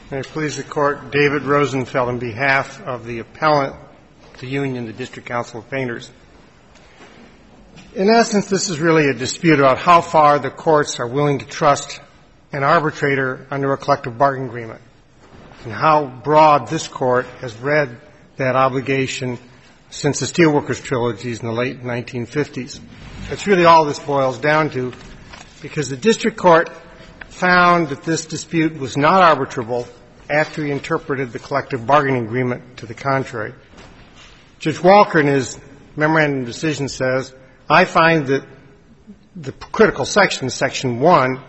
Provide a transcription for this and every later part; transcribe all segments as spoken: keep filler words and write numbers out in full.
May it please the Court, David Rosenfeld on behalf of the appellant, the union, the District Council of Painters. In essence, this is really a dispute about how far the courts are willing to trust an arbitrator under a collective bargaining agreement and how broad this Court has read that obligation since the Steelworkers trilogies in the late nineteen fifties. That's really all this boils down to, because the district court found that this dispute was not arbitrable after he interpreted the collective bargaining agreement to the contrary. Judge Walker, in his memorandum decision, says, I find that the critical section, Section one,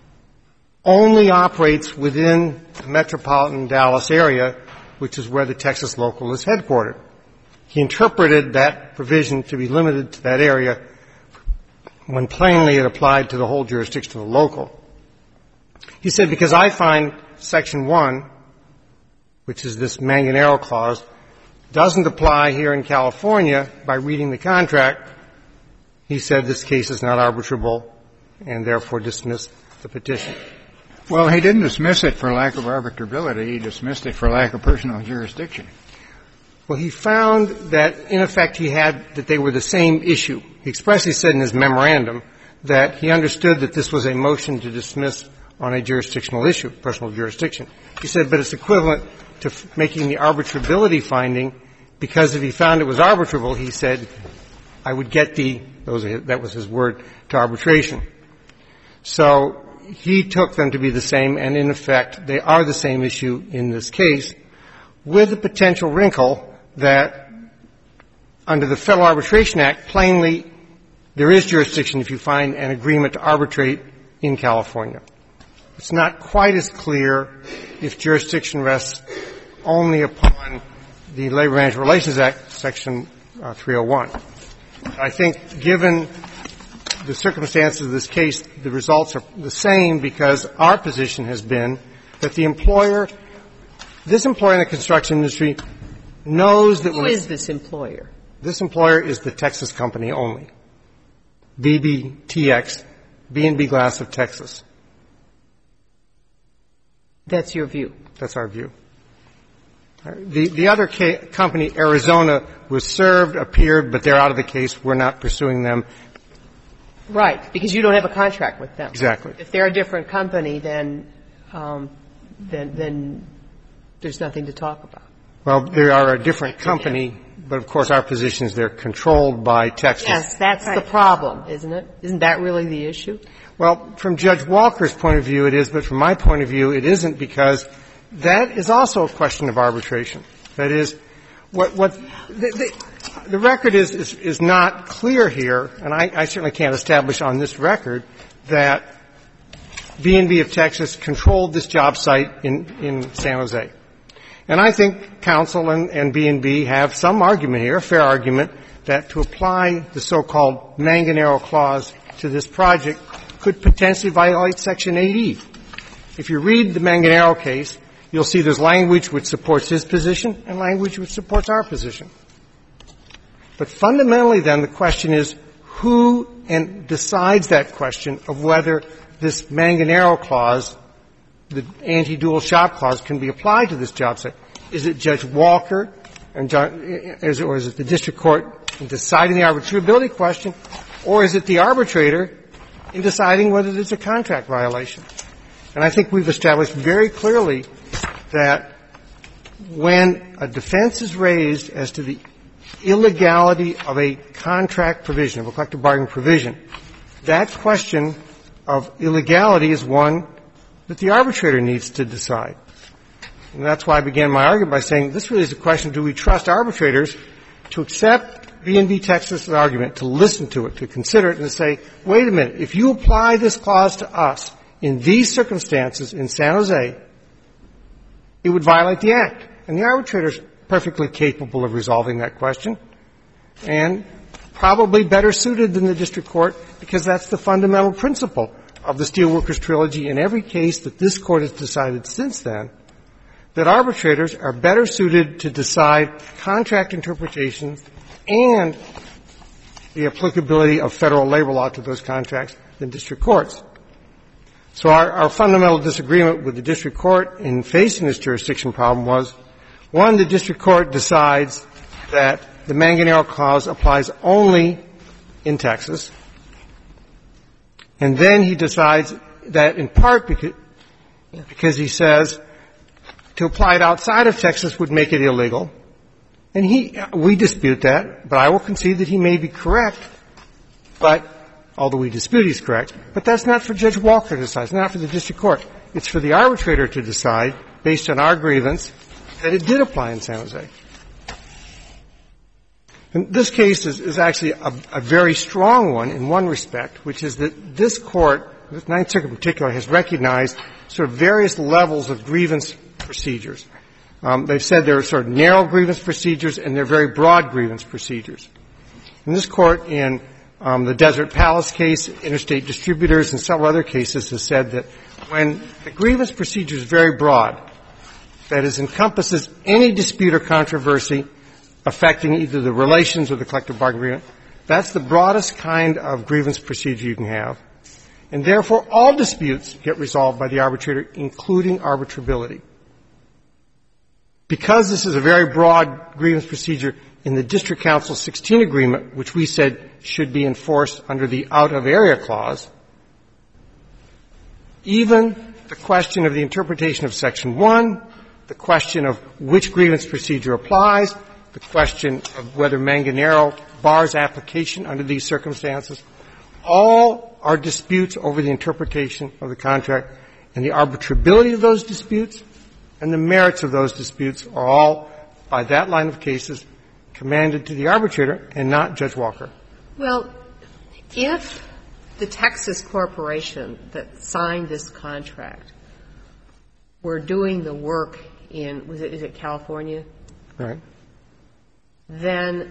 only operates within the metropolitan Dallas area, which is where the Texas local is headquartered. He interpreted that provision to be limited to that area when plainly it applied to the whole jurisdiction of the local. He said, because I find Section one, which is this Manganero clause, doesn't apply here in California by reading the contract, he said this case is not arbitrable and therefore dismissed the petition. Well, he didn't dismiss it for lack of arbitrability. He dismissed it for lack of personal jurisdiction. Well, he found that, in effect, he had, that they were the same issue. He expressly said in his memorandum that he understood that this was a motion to dismiss on a jurisdictional issue, personal jurisdiction. He said, but it's equivalent to f- making the arbitrability finding, because if he found it was arbitrable, he said, I would get the, those are, that was his word, to arbitration. So he took them to be the same, and in effect, they are the same issue in this case, with the potential wrinkle that under the Federal Arbitration Act, plainly, there is jurisdiction if you find an agreement to arbitrate in California. It's not quite as clear if jurisdiction rests only upon the Labor Management Relations Act, Section uh, three oh one. I think, given the circumstances of this case, the results are the same because our position has been that the employer, this employer in the construction industry, knows that Who when is this employer? This employer is the Texas company only, B B T X, B and B Glass of Texas. That's your view. That's our view. The, the other ca- company, Arizona, was served, appeared, but they're out of the case. We're not pursuing them. Right, because you don't have a contract with them. Exactly. If they're a different company, then, um, then, then there's nothing to talk about. Well, they are a different company, but of course our position is they're controlled by Texas. Yes, that's right. The problem, isn't it? Isn't that really the issue? Well, from Judge Walker's point of view, it is, but from my point of view, it isn't, because that is also a question of arbitration. That is, what, what the, the, the record is, is, is not clear here, and I, I certainly can't establish on this record that B and B of Texas controlled this job site in, in San Jose. And I think counsel and, and B and B have some argument here, a fair argument, that to apply the so-called Manganero clause to this project could potentially violate Section eight E. If you read the Manganero case, you'll see there's language which supports his position and language which supports our position. But fundamentally, then, the question is who and decides that question of whether this Manganero clause, the anti-dual shop clause, can be applied to this job site. Is it Judge Walker and John, is it, or is it the district court in deciding the arbitrability question, or is it the arbitrator in deciding whether there's a contract violation? And I think we've established very clearly that when a defense is raised as to the illegality of a contract provision, of a collective bargaining provision, that question of illegality is one that the arbitrator needs to decide. And that's why I began my argument by saying this really is a question, do we trust arbitrators to accept B and B Texas' argument, to listen to it, to consider it, and to say, wait a minute, if you apply this clause to us in these circumstances in San Jose, it would violate the Act. And the arbitrator is perfectly capable of resolving that question and probably better suited than the district court, because that's the fundamental principle of the Steelworkers Trilogy in every case that this Court has decided since then, that arbitrators are better suited to decide contract interpretations and the applicability of federal labor law to those contracts than district courts. So our, our fundamental disagreement with the district court in facing this jurisdiction problem was, one, the district court decides that the Manganero Clause applies only in Texas, and then he decides that in part because, because he says to apply it outside of Texas would make it illegal. And he, we dispute that, but I will concede that he may be correct, but, although we dispute he's correct, but that's not for Judge Walker to decide. It's not for the district court. It's for the arbitrator to decide, based on our grievance, that it did apply in San Jose. And this case is, is actually a, a very strong one in one respect, which is that this court, the Ninth Circuit in particular, has recognized sort of various levels of grievance procedures. Um, they've said there are sort of narrow grievance procedures and there are very broad grievance procedures. And this court in um, the Desert Palace case, Interstate Distributors, and several other cases has said that when the grievance procedure is very broad, that is, encompasses any dispute or controversy affecting either the relations or the collective bargaining agreement, that's the broadest kind of grievance procedure you can have. And therefore, all disputes get resolved by the arbitrator, including arbitrability. Because this is a very broad grievance procedure in the District Council sixteen agreement, which we said should be enforced under the out-of-area clause, even the question of the interpretation of Section one, the question of which grievance procedure applies, the question of whether Manganero bars application under these circumstances, all are disputes over the interpretation of the contract, and the arbitrability of those disputes and the merits of those disputes are all, by that line of cases, commanded to the arbitrator and not Judge Walker. Well, if the Texas corporation that signed this contract were doing the work in, was it, is it California? Right. Then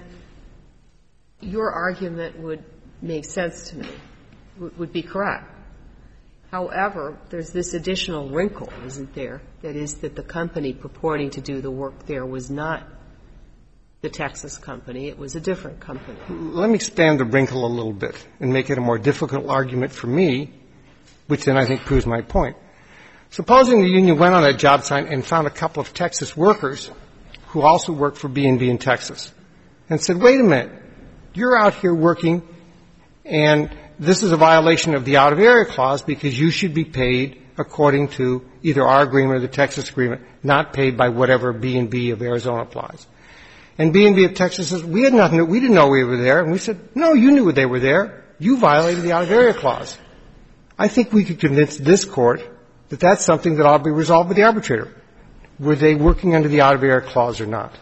your argument would make sense to me, would be correct. However, there's this additional wrinkle, isn't there, that is that the company purporting to do the work there was not the Texas company, it was a different company. Let me expand the wrinkle a little bit and make it a more difficult argument for me, which then I think proves my point. Supposing the union went on that job site and found a couple of Texas workers who also worked for B and B in Texas and said, wait a minute, you're out here working and this is a violation of the out-of-area clause because you should be paid according to either our agreement or the Texas agreement, not paid by whatever B and B of Arizona applies. And B and B of Texas says, we had nothing, we didn't know we were there. And we said, no, you knew they were there. You violated the out-of-area clause. I think we could convince this court that that's something that ought to be resolved by the arbitrator. Were they working under the out-of-area clause or not?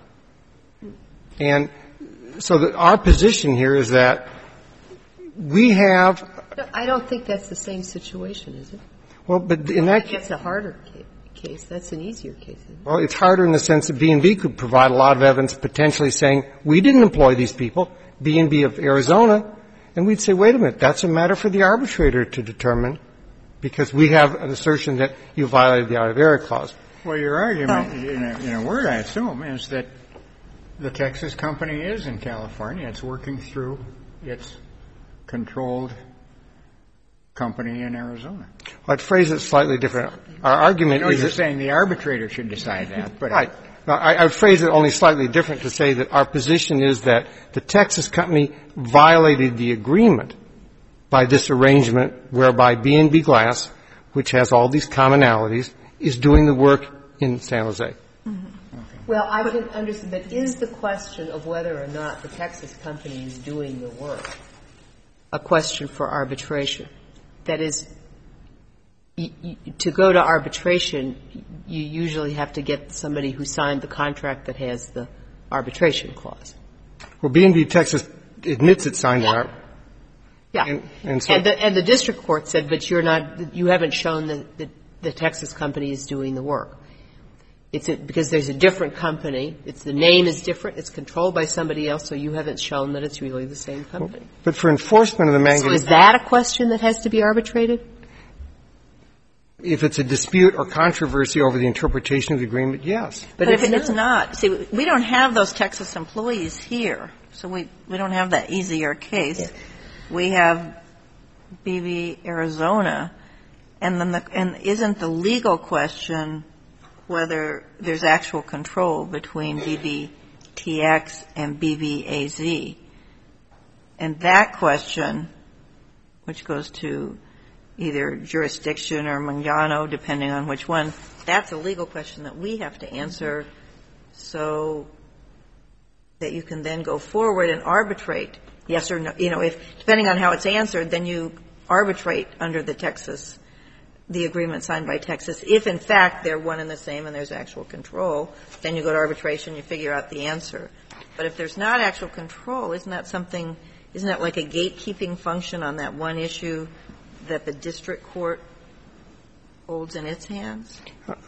And so that our position here is that we have. I don't think that's the same situation, is it? Well, but in that case, that's a harder case. That's an easier case. Isn't it? Well, it's harder in the sense that B and B could provide a lot of evidence potentially saying we didn't employ these people, B and B of Arizona, and we'd say, wait a minute, that's a matter for the arbitrator to determine because we have an assertion that you violated the out-of-area clause. Well, your argument, oh. in, a, in a word, I assume, is that the Texas company is in California. It's working through its controlled company in Arizona. Well, I'd phrase it slightly different. Our argument you know, is you're that, saying the arbitrator should decide that. But right. Now, I, I would phrase it only slightly different to say that our position is that the Texas company violated the agreement by this arrangement whereby B and B Glass, which has all these commonalities, is doing the work in San Jose. Mm-hmm. Okay. Well, I can understand, but is the question of whether or not the Texas company is doing the work a question for arbitration? That is, you, you, to go to arbitration, you usually have to get somebody who signed the contract that has the arbitration clause. Well, B and B Texas admits it signed an arbitration. Yeah. And, and, so, and, the, and the district court said, but you're not, you haven't shown that the, the Texas company is doing the work. It's a, because there's a different company. It's the name is different. It's controlled by somebody else, so you haven't shown that it's really the same company. Well, but for enforcement of the Manganero. So is that a question that has to be arbitrated? If it's a dispute or controversy over the interpretation of the agreement, yes. But, but if, if it's not, see, we don't have those Texas employees here, so we, we don't have that easier case. Yeah. We have B B Arizona, And then the, and isn't the legal question whether there's actual control between B B T X and B B A Z? And that question, which goes to either jurisdiction or Mangano, depending on which one, that's a legal question that we have to answer so that you can then go forward and arbitrate, yes or no. You know, if, depending on how it's answered, then you arbitrate under the Texas, the agreement signed by Texas. If, in fact, they're one and the same and there's actual control, then you go to arbitration, you figure out the answer. But if there's not actual control, isn't that something, isn't that like a gatekeeping function on that one issue that the district court holds in its hands?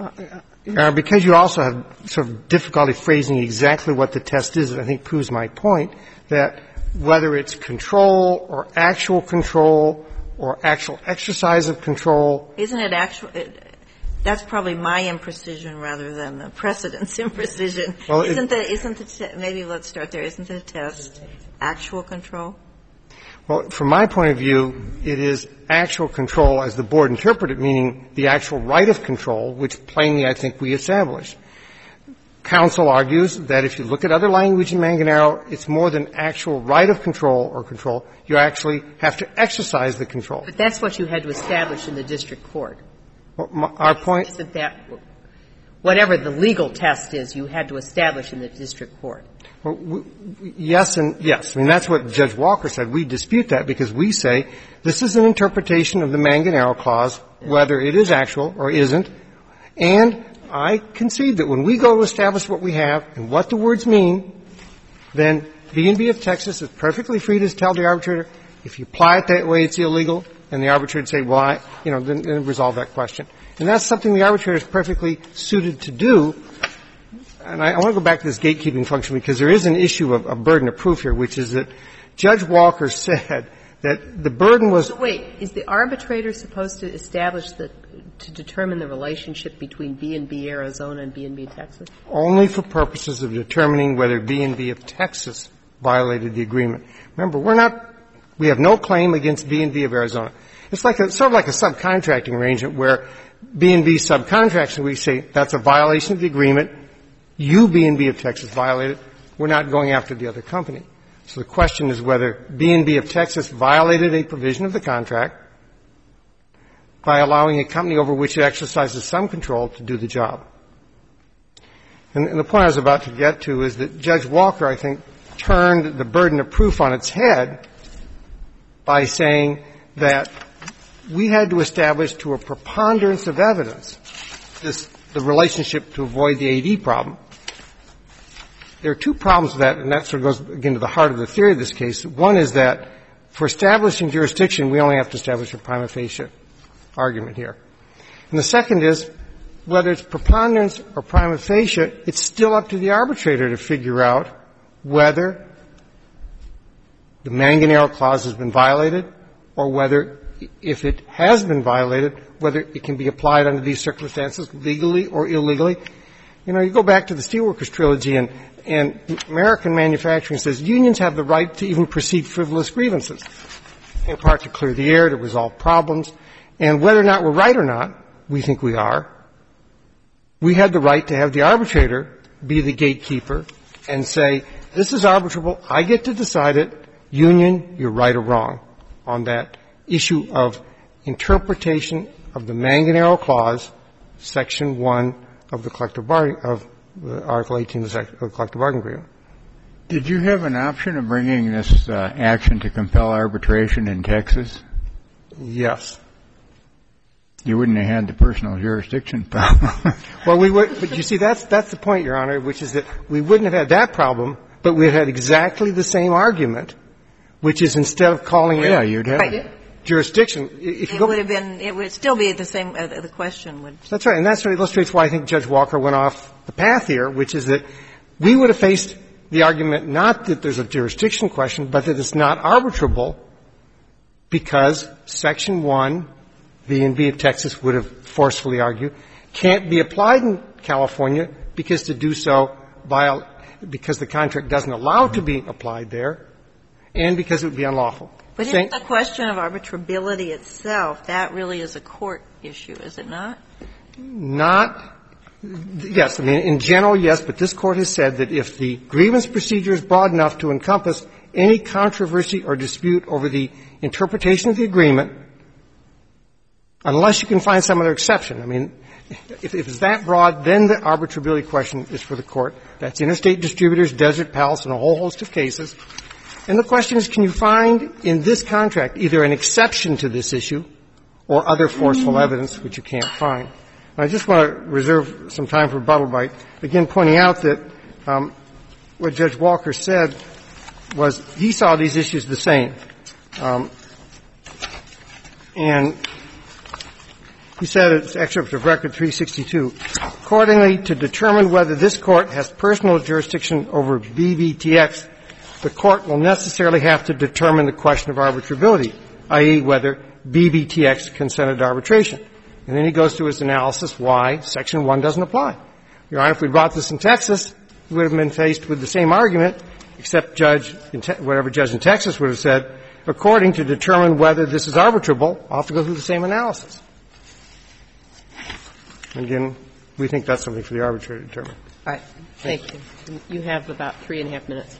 Uh, because you also have sort of difficulty phrasing exactly what the test is, I think proves my point, that whether it's control or actual control or actual exercise of control. Isn't it actual? It, that's probably my imprecision rather than the precedent's imprecision. Well, isn't it, the, isn't the, te- maybe let's start there, isn't the test actual control? Well, from my point of view, it is actual control as the board interpreted, meaning the actual right of control, which plainly I think we established. Counsel argues that if you look at other language in Manganaro, it's more than actual right of control or control. You actually have to exercise the control. But that's what you had to establish in the district court. Well, my, our point is that, that whatever the legal test is, you had to establish in the district court. Well, we, yes and yes. I mean, that's what Judge Walker said. We dispute that because we say this is an interpretation of the Manganaro clause, whether it is actual or isn't. And I concede that when we go to establish what we have and what the words mean, then B and B of Texas is perfectly free to tell the arbitrator, if you apply it that way, it's illegal, and the arbitrator would say, well, I, you know, then, then resolve that question. And that's something the arbitrator is perfectly suited to do. And I, I want to go back to this gatekeeping function because there is an issue of a burden of proof here, which is that Judge Walker said that the burden was. So wait, is the arbitrator supposed to establish the to determine the relationship between B and B Arizona and B and B Texas? Only for purposes of determining whether B and B of Texas violated the agreement. Remember, we're not. We have no claim against B and B of Arizona. It's like a sort of like a subcontracting arrangement where B and B subcontracts, and we say that's a violation of the agreement. You, B and B of Texas, violated. We're not going after the other company. So the question is whether B and B of Texas violated a provision of the contract by allowing a company over which it exercises some control to do the job. And, and the point I was about to get to is that Judge Walker, I think, turned the burden of proof on its head by saying that we had to establish to a preponderance of evidence this, the relationship to avoid the A D problem. There are two problems with that, and that sort of goes, again, to the heart of the theory of this case. One is that for establishing jurisdiction, we only have to establish a prima facie argument here. And the second is, whether it's preponderance or prima facie, it's still up to the arbitrator to figure out whether the Manganaro clause has been violated or whether, if it has been violated, whether it can be applied under these circumstances legally or illegally. You know, you go back to the Steelworkers Trilogy, and, and American manufacturing says unions have the right to even proceed frivolous grievances, in part to clear the air, to resolve problems. And whether or not we're right or not, we think we are, we had the right to have the arbitrator be the gatekeeper and say, this is arbitrable, I get to decide it, union, you're right or wrong on that issue of interpretation of the Manganaro clause, section one of the collective bargaining, of the Article eighteen of the collective bargaining agreement. Did you have an option of bringing this uh, action to compel arbitration in Texas? Yes. You wouldn't have had the personal jurisdiction problem. Well, we would, but you see, that's, that's the point, Your Honor, which is that we wouldn't have had that problem, but we had exactly the same argument, which is instead of calling yeah, it you'd have right. jurisdiction. If you it go, would have been, it would still be the same, uh, the question would. That's right. And that sort of illustrates why I think Judge Walker went off the path here, which is that we would have faced the argument not that there's a jurisdiction question, but that it's not arbitrable because section one, B and B of Texas would have forcefully argued, can't be applied in California because to do so viol- because the contract doesn't allow it to be applied there and because it would be unlawful. But isn't the question of arbitrability itself, that really is a court issue, is it not? Not yes. I mean, in general, yes, but this Court has said that if the grievance procedure is broad enough to encompass any controversy or dispute over the interpretation of the agreement, unless you can find some other exception. I mean, if, if it's that broad, then the arbitrability question is for the Court. That's Interstate Distributors, Desert Palace, and a whole host of cases. And the question is, can you find in this contract either an exception to this issue or other forceful evidence which you can't find? And I just want to reserve some time for rebuttal by, again, pointing out that um, what Judge Walker said was he saw these issues the same. Um, and he said, it's excerpt of Record three sixty-two, accordingly, to determine whether this Court has personal jurisdiction over B B T X, the Court will necessarily have to determine the question of arbitrability, that is, whether B B T X consented to arbitration. And then he goes through his analysis why Section one doesn't apply. Your Honor, if we brought this in Texas, we would have been faced with the same argument, except judge, whatever judge in Texas would have said, according to determine whether this is arbitrable, I'll have to go through the same analysis. Again, we think that's something for the arbitrator to determine. All right. Thank you. You have about three and a half minutes.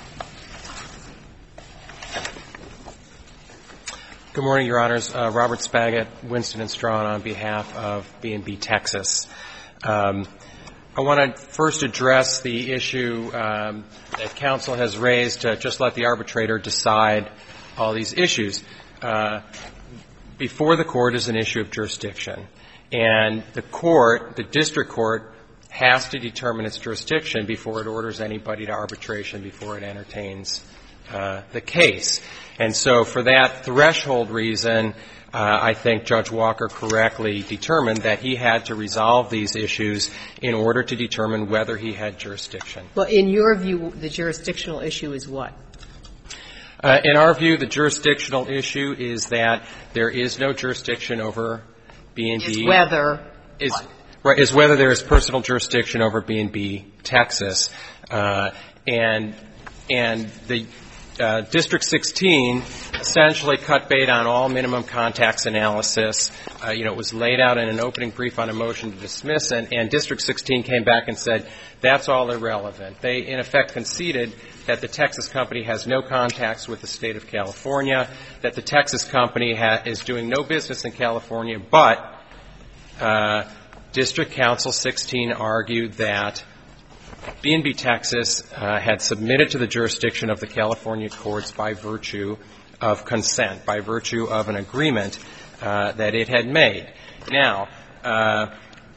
Good morning, Your Honors. Uh, Robert Spagat, Winston and Strawn on behalf of B and B Texas. Um, I want to first address the issue um, that counsel has raised to just let the arbitrator decide all these issues. Uh, before the court is an issue of jurisdiction. And the court, the district court, has to determine its jurisdiction before it orders anybody to arbitration, before it entertains uh, the case. And so for that threshold reason, uh, I think Judge Walker correctly determined that he had to resolve these issues in order to determine whether he had jurisdiction. Well, in your view, the jurisdictional issue is what? Uh, in our view, the jurisdictional issue is that there is no jurisdiction over B and B. Is whether is, right, is whether there is personal jurisdiction over B and B Texas. Uh, and and the uh, District sixteen essentially cut bait on all minimum contacts analysis. Uh, you know, it was laid out in an opening brief on a motion to dismiss, and, and District sixteen came back and said that's all irrelevant. They, in effect, conceded that the Texas company has no contacts with the state of California, that the Texas company ha- is doing no business in California, but uh, District Council sixteen argued that B and B Texas uh, had submitted to the jurisdiction of the California courts by virtue of consent, by virtue of an agreement uh, that it had made. Now, uh,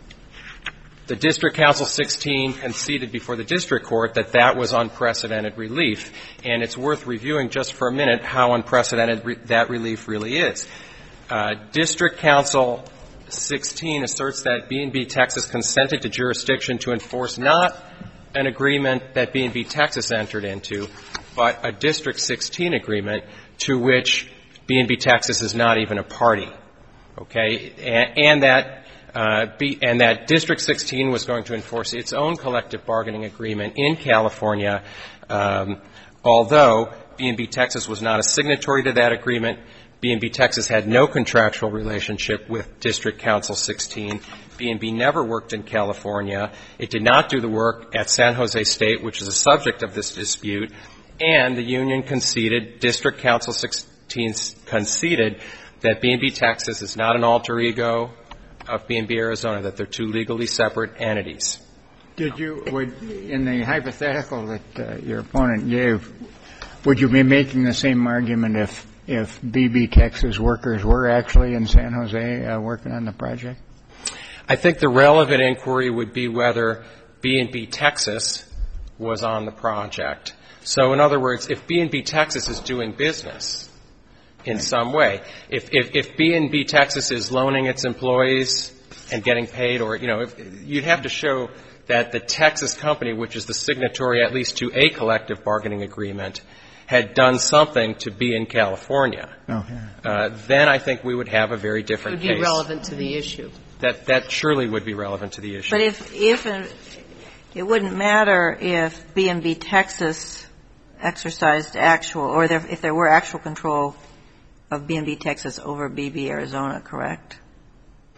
the District Council sixteen conceded before the district court that that was unprecedented relief, and it's worth reviewing just for a minute how unprecedented re- that relief really is. Uh, District Council sixteen asserts that B and B Texas consented to jurisdiction to enforce not an agreement that B and B Texas entered into, but a District sixteen agreement to which B and B Texas is not even a party. Okay? And, and that Uh, B, and that District sixteen was going to enforce its own collective bargaining agreement in California, um, although B and B Texas was not a signatory to that agreement. B and B Texas had no contractual relationship with District Council sixteen. B and B never worked in California. It did not do the work at San Jose State, which is a subject of this dispute, and the union conceded, District Council sixteen conceded that B and B Texas is not an alter ego of B and B Arizona, that they're two legally separate entities. Did you, would, in the hypothetical that uh, your opponent gave, would you be making the same argument if if B B Texas workers were actually in San Jose uh, working on the project? I think the relevant inquiry would be whether B and B Texas was on the project. So, in other words, if B and B Texas is doing business in some way. If, if, if B and B Texas is loaning its employees and getting paid, or, you know, if, you'd have to show that the Texas company, which is the signatory at least to a collective bargaining agreement, had done something to be in California. Okay. Uh, then I think we would have a very different case. It would be relevant to the issue. That, that surely would be relevant to the issue. But if, if it wouldn't matter if B and B Texas exercised actual, or there, if there were actual control of B and B Texas over B B Arizona, correct?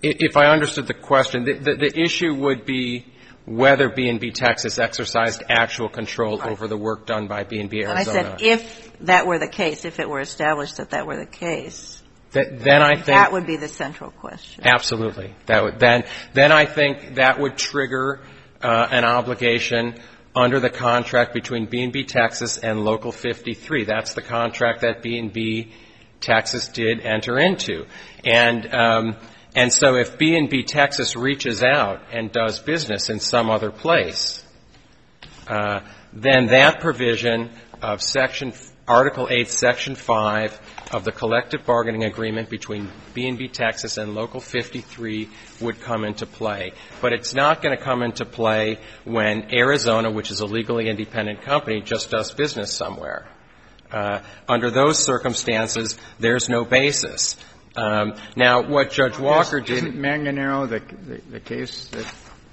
if I understood the question, the, the, the issue would be whether B and B Texas exercised actual control right. over the work done by B and B Arizona. And I said if that were the case, if it were established that that were the case, that, then I think that would be the central question. Absolutely. That would, then, then I think that would trigger uh, an obligation under the contract between B and B Texas and Local fifty-three. That's the contract that B and B Texas did enter into. And um, and so if B and B Texas reaches out and does business in some other place, uh, then that provision of Section Article eight, Section five of the collective bargaining agreement between B and B Texas and Local fifty-three would come into play. But it's not going to come into play when Arizona, which is a legally independent company, just does business somewhere. Uh, under those circumstances, there's no basis. Um, now, what Judge Walker did... Isn't Manganero the, the, the case that,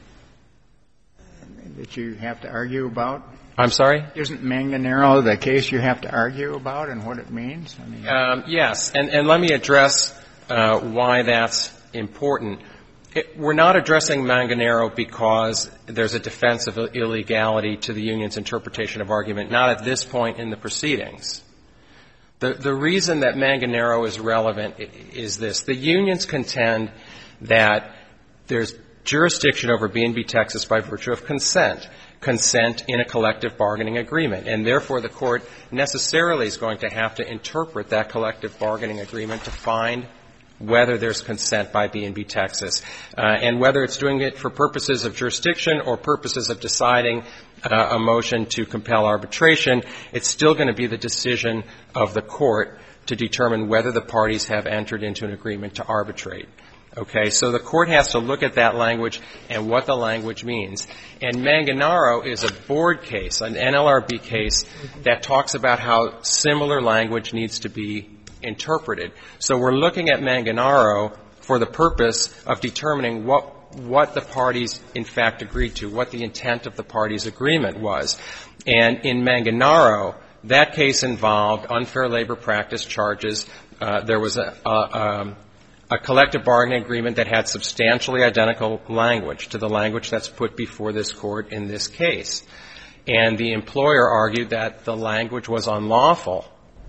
that you have to argue about? I'm sorry? Isn't Manganero the case you have to argue about and what it means? I mean, um, yes, and, and let me address uh, why that's important. It, we're not addressing Manganero because there's a defense of illegality to the union's interpretation of argument, not at this point in the proceedings. The, the reason that Manganero is relevant is this. The unions contend that there's jurisdiction over B and B Texas by virtue of consent, consent in a collective bargaining agreement, and therefore the court necessarily is going to have to interpret that collective bargaining agreement to find whether there's consent by B and B Texas, uh, and whether it's doing it for purposes of jurisdiction or purposes of deciding uh, a motion to compel arbitration, it's still going to be the decision of the court to determine whether the parties have entered into an agreement to arbitrate. Okay, so the court has to look at that language and what the language means. And Manganero is a board case, an N L R B case, that talks about how similar language needs to be interpreted. So we're looking at Manganero for the purpose of determining what what the parties in fact agreed to, what the intent of the parties' agreement was. And in Manganero, that case involved unfair labor practice charges. Uh, there was a, a, um, a collective bargaining agreement that had substantially identical language to the language that's put before this court in this case. And the employer argued that the language was unlawful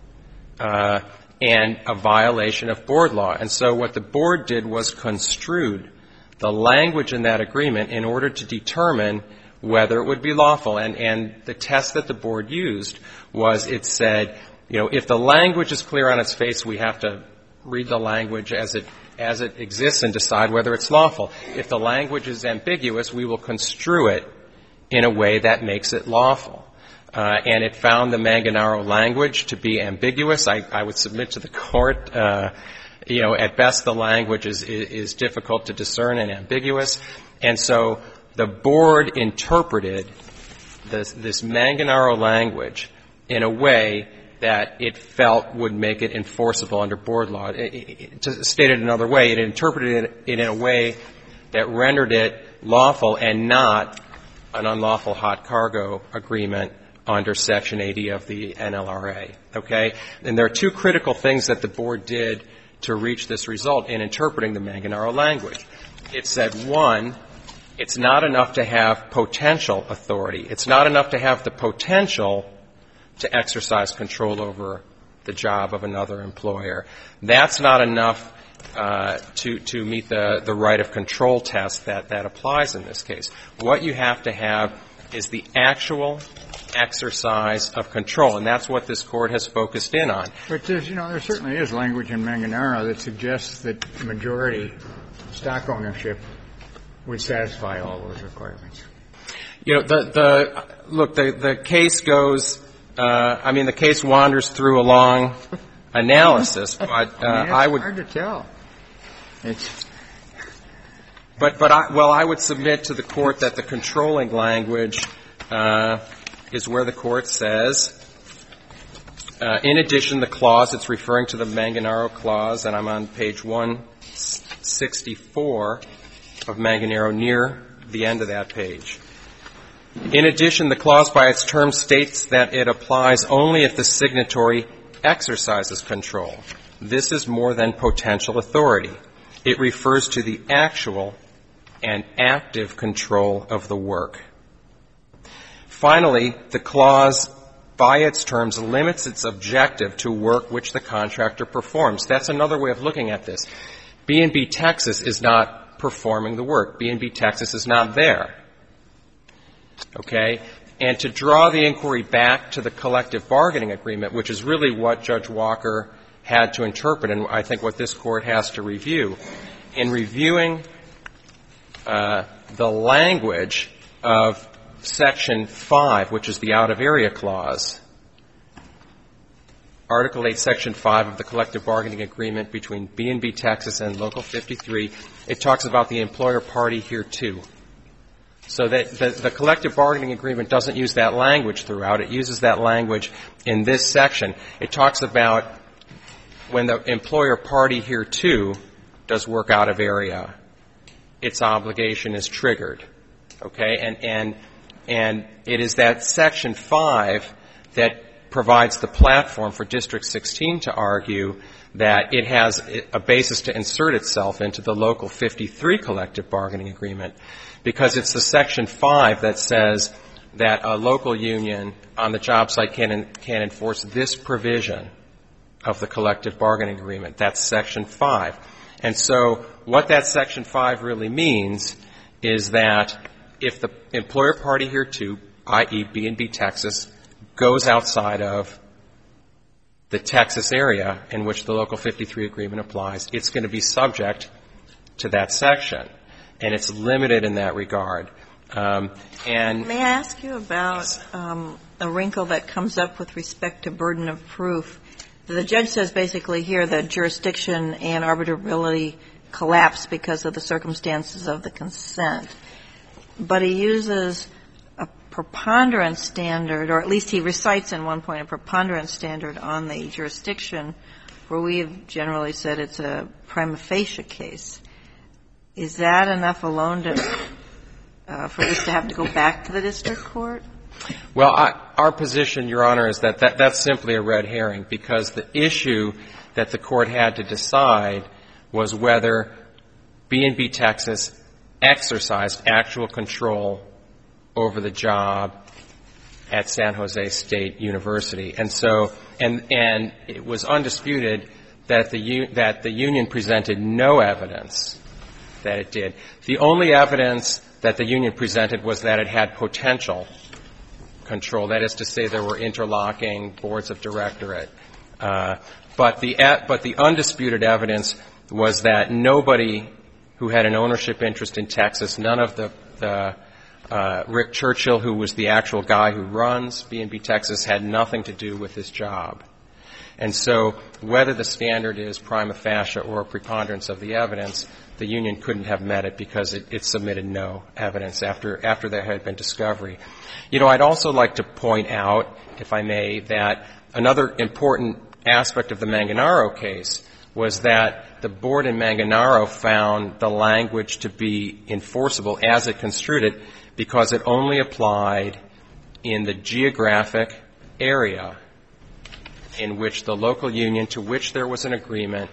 uh, and a violation of board law. And so what the board did was construed the language in that agreement in order to determine whether it would be lawful. And, and the test that the board used was it said, you know, if the language is clear on its face, we have to read the language as it as it exists and decide whether it's lawful. If the language is ambiguous, we will construe it in a way that makes it lawful. Uh, and it found the Manganero language to be ambiguous. I, I would submit to the court, uh, you know, at best the language is, is, is difficult to discern and ambiguous. And so the board interpreted this, this Manganero language in a way that it felt would make it enforceable under board law. It, it, to state it another way, it interpreted it in a way that rendered it lawful and not an unlawful hot cargo agreement under Section eighty of the N L R A. Okay? And there are two critical things that the board did to reach this result in interpreting the Manganero language. It said, one, it's not enough to have potential authority. It's not enough to have the potential to exercise control over the job of another employer. That's not enough uh, to, to meet the, the right of control test that, that applies in this case. What you have to have is the actual exercise of control, and that's what this court has focused in on. But there's, you know, there certainly is language in Manganero that suggests that majority stock ownership would satisfy all those requirements. You know, the, the look, the, the case goes, uh, I mean, the case wanders through a long analysis, but uh, I, mean, it's I would. hard to tell. It's. But, but I, well, I would submit to the court that the controlling language uh, is where the court says, uh, in addition, the clause, it's referring to the Manganero clause, and I'm on page one sixty-four of Manganero, near the end of that page. In addition, the clause by its term states that it applies only if the signatory exercises control. This is more than potential authority. It refers to the actual and active control of the work. Finally, the clause, by its terms, limits its objective to work which the contractor performs. That's another way of looking at this. B and B Texas is not performing the work. B and B Texas is not there. Okay? And to draw the inquiry back to the collective bargaining agreement, which is really what Judge Walker had to interpret, and I think what this Court has to review, in reviewing uh, the language of Section five, which is the out-of-area clause, Article eight, Section five of the collective bargaining agreement between B and B Texas and Local fifty-three, it talks about the employer party here too. So that the, the collective bargaining agreement doesn't use that language throughout. It uses that language in this section. It talks about when the employer party here too does work out of area, its obligation is triggered. Okay? And, and, and it is that Section five that provides the platform for District sixteen to argue that it has a basis to insert itself into the Local fifty-three collective bargaining agreement, because it's the Section five that says that a local union on the job site can, can enforce this provision of the collective bargaining agreement. That's Section five. And so what that Section five really means is that if the employer party here too, that is. B and B Texas, goes outside of the Texas area in which the Local fifty-three agreement applies, it's going to be subject to that section. And it's limited in that regard. Um, and may I ask you about um, a wrinkle that comes up with respect to burden of proof? The judge says basically here that jurisdiction and arbitrability collapse because of the circumstances of the consent. But he uses a preponderance standard, or at least he recites in one point a preponderance standard on the jurisdiction, where we have generally said it's a prima facie case. Is that enough alone to, uh, for this to have to go back to the district court? Well, I, our position, Your Honor, is that, that that's simply a red herring, because the issue that the court had to decide was whether B and B Texas exercised actual control over the job at San Jose State University. And so, and, and it was undisputed that the, that the union presented no evidence that it did. The only evidence that the union presented was that it had potential control. That is to say, there were interlocking boards of directorate. Uh, but the but the undisputed evidence was that nobody who had an ownership interest in Texas, none of the, the uh, Rick Churchill, who was the actual guy who runs B and B Texas, had nothing to do with this job. And so whether the standard is prima facie or a preponderance of the evidence, the union couldn't have met it because it, it submitted no evidence after after there had been discovery. You know, I'd also like to point out, if I may, that another important aspect of the Manganaro case was that the board in Manganaro found the language to be enforceable as it construed it because it only applied in the geographic area in which the local union to which there was an agreement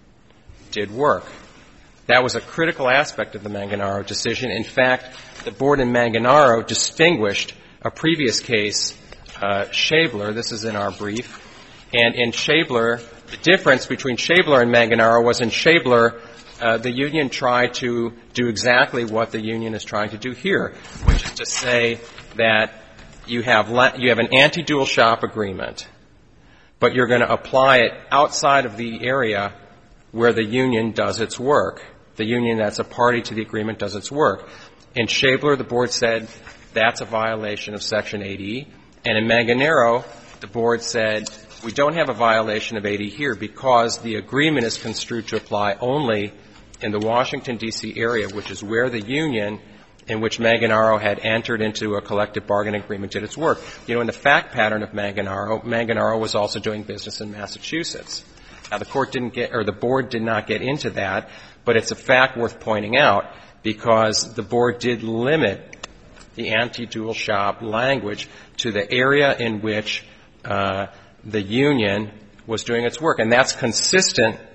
did work. That was a critical aspect of the Manganaro decision. In fact, the board in Manganaro distinguished a previous case, uh, Shabler. This is in our brief. And in Shabler, the difference between Shabler and Manganaro was in Shabler, uh, the union tried to do exactly what the union is trying to do here, which is to say that you have la- you have an anti-dual shop agreement, but you're going to apply it outside of the area where the union does its work. The union that's a party to the agreement does its work. In Shabler, the board said that's a violation of Section eight E. And in Manganaro, the board said we don't have a violation of eight E here because the agreement is construed to apply only in the Washington, D C area, which is where the union in which Manganaro had entered into a collective bargaining agreement did its work. You know, in the fact pattern of Manganaro, Manganaro was also doing business in Massachusetts. Now, the court didn't get, or the board did not get into that, but it's a fact worth pointing out because the board did limit the anti-dual shop language to the area in which uh, the union was doing its work. And that's consistent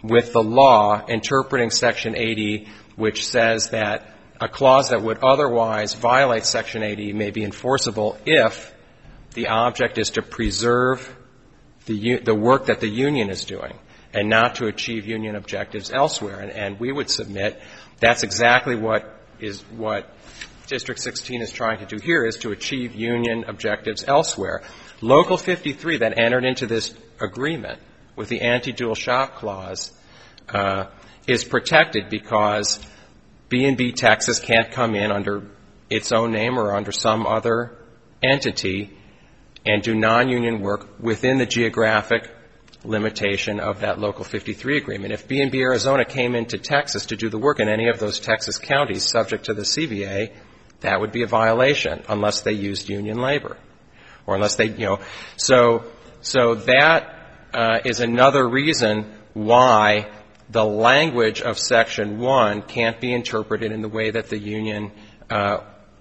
with the law interpreting Section eighty, which says that a clause that would otherwise violate Section eighty may be enforceable if the object is to preserve the, the work that the union is doing and not to achieve union objectives elsewhere. And, and we would submit that's exactly what is what District sixteen is trying to do here, is to achieve union objectives elsewhere. Local fifty-three that entered into this agreement with the anti-dual shop clause uh, is protected because B and B Texas can't come in under its own name or under some other entity and do non-union work within the geographic limitation of that Local fifty-three agreement. If B and B Arizona came into Texas to do the work in any of those Texas counties subject to the C V A, that would be a violation unless they used union labor or unless they, you know. So, so that uh, is another reason why the language of Section one can't be interpreted in the way that the union uh,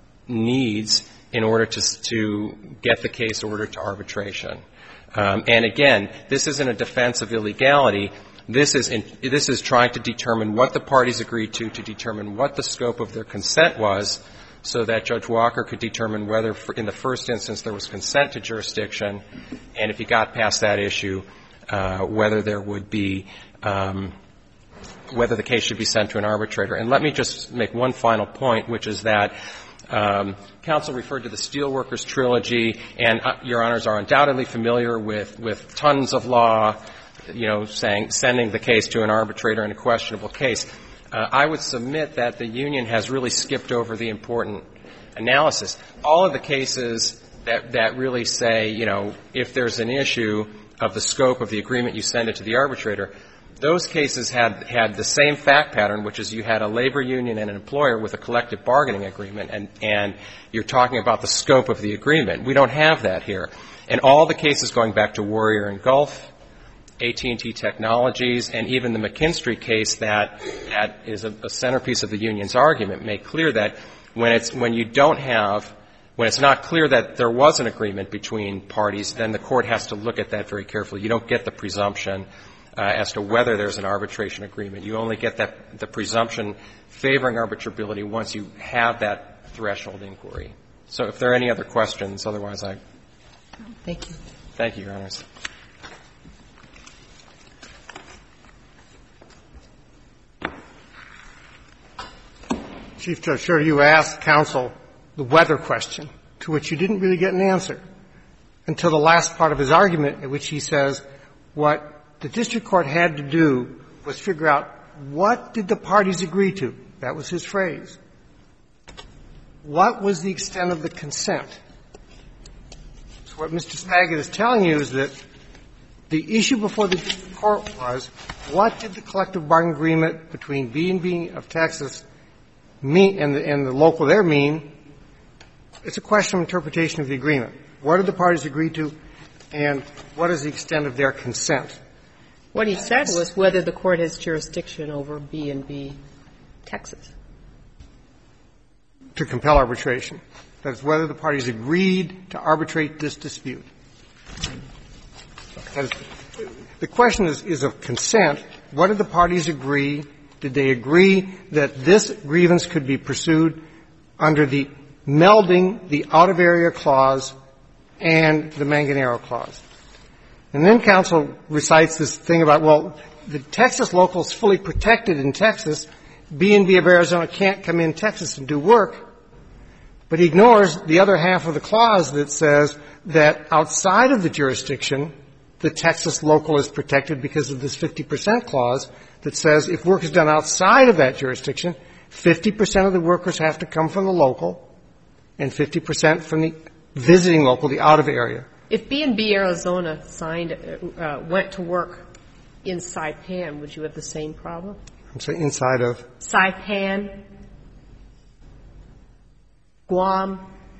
needs in order to, to get the case ordered to arbitration. Um, and again, this isn't a defense of illegality. This is in, this is trying to determine what the parties agreed to, to determine what the scope of their consent was, so that Judge Walker could determine whether, for, in the first instance, there was consent to jurisdiction, and if he got past that issue, uh, whether there would be, um, whether the case should be sent to an arbitrator. And let me just make one final point, which is that um, counsel referred to the Steelworkers Trilogy, and uh, Your Honors are undoubtedly familiar with, with tons of law, you know, saying sending the case to an arbitrator in a questionable case. Uh, I would submit that the union has really skipped over the important analysis. All of the cases that, that really say, you know, if there's an issue of the scope of the agreement, you send it to the arbitrator. Those cases had, had the same fact pattern, which is you had a labor union and an employer with a collective bargaining agreement, and, and you're talking about the scope of the agreement. We don't have that here. And all the cases going back to Warrior and Gulf, A T and T Technologies, and even the McKinstry case that, that is a, a centerpiece of the union's argument make clear that when it's, when you don't have, when it's not clear that there was an agreement between parties, then the court has to look at that very carefully. You don't get the presumption uh, as to whether there's an arbitration agreement. You only get that, the presumption favoring arbitrability once you have that threshold inquiry. So if there are any other questions, otherwise I. Thank you. Thank you, Your Honors. Chief Judge, sure, you asked counsel the weather question, to which you didn't really get an answer until the last part of his argument, in which he says what the district court had to do was figure out what did the parties agree to. That was his phrase. What was the extent of the consent? So what Mister Spaggett is telling you is that the issue before the district court was what did the collective bargaining agreement between B and B of Texas mean, and the, and the local there mean. It's a question of interpretation of the agreement. What did the parties agree to, and what is the extent of their consent? What he said was whether the court has jurisdiction over B and B Texas. To compel arbitration. That is, whether the parties agreed to arbitrate this dispute. Is, the question is, is of consent. What did the parties agree? Did they agree that this grievance could be pursued under the melding the out-of-area clause and the Manganero clause? And then counsel recites this thing about, well, the Texas local is fully protected in Texas. B and B of Arizona can't come in Texas and do work. But he ignores the other half of the clause that says that outside of the jurisdiction, the Texas local is protected because of this fifty percent clause that says if work is done outside of that jurisdiction, fifty percent of the workers have to come from the local and fifty percent from the visiting local, the out-of-area. If B and B Arizona signed, uh, went to work in Saipan, would you have the same problem? I'm saying inside of? Saipan, Guam,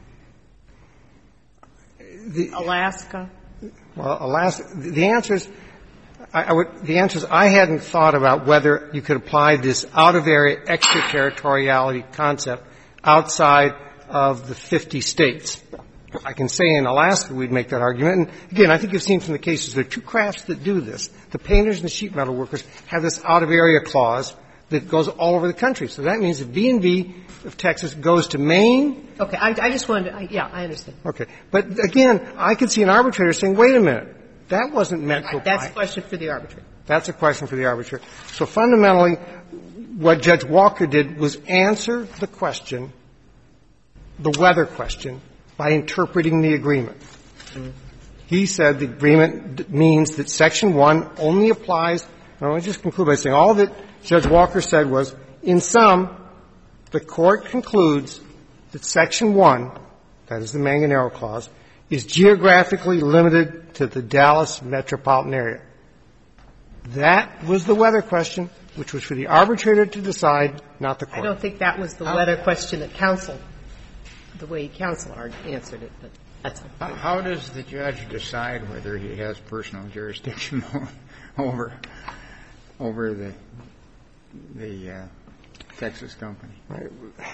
the, Alaska. Well, Alaska, the answer is, I, I would, the answer is I hadn't thought about whether you could apply this out-of-area extraterritoriality concept outside of the fifty states. I can say in Alaska we'd make that argument. And again, I think you've seen from the cases, there are two crafts that do this. The painters and the sheet metal workers have this out-of-area clause that goes all over the country. So that means if B and B of Texas goes to Maine. Okay. I, I just wanted to, I, yeah, I understand. Okay. But again, I could see an arbitrator saying, wait a minute, that wasn't meant to apply. That's a question for the arbitrator. That's a question for the arbitrator. So fundamentally, what Judge Walker did was answer the question, the weather question, by interpreting the agreement. Mm-hmm. He said the agreement d- means that Section one only applies, and I'll just conclude by saying all that Judge Walker said was, in sum, the Court concludes that Section one, that is the Manganero Clause, is geographically limited to the Dallas metropolitan area. That was the weather question, which was for the arbitrator to decide, not the Court. I don't think that was the weather question that counsel, the way counsel answered it, but that's how, how does the judge decide whether he has personal jurisdiction over over the the uh, Texas company? Right.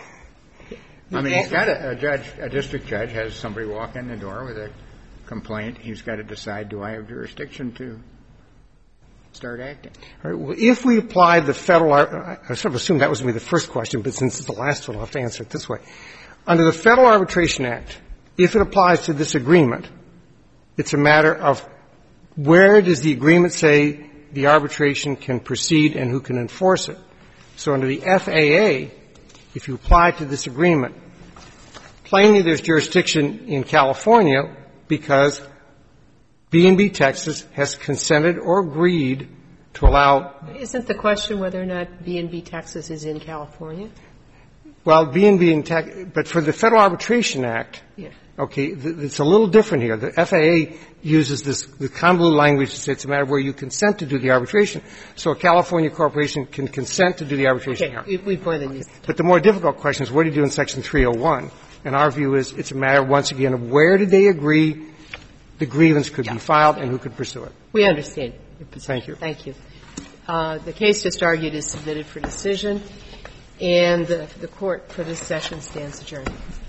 I mean, he's got a, a judge, a district judge has somebody walk in the door with a complaint. He's got to decide, do I have jurisdiction to start acting? All right. Well, if we applied the Federal, I sort of assumed that was going to be the first question, but since it's the last one, I'll have to answer it this way. Under the Federal Arbitration Act, if it applies to this agreement, it's a matter of where does the agreement say the arbitration can proceed and who can enforce it. So under the F A A, if you apply to this agreement, plainly there's jurisdiction in California because B and B Texas has consented or agreed to allow. Isn't the question whether or not B and B Texas is in California? Well, B and B in Texas, but for the Federal Arbitration Act, yeah. Okay, th- it's a little different here. The F A A uses this the convoluted language to say it's a matter of where you consent to do the arbitration. So a California corporation can consent to do the arbitration. Okay, we've more than used. But the more difficult question is, what do you do in Section three oh one? And our view is it's a matter, once again, of where did they agree the grievance could yeah. be filed and who could pursue it. We understand your position. Thank you. Thank you. Uh, the case just argued is submitted for decision, and the, the Court for this session stands adjourned.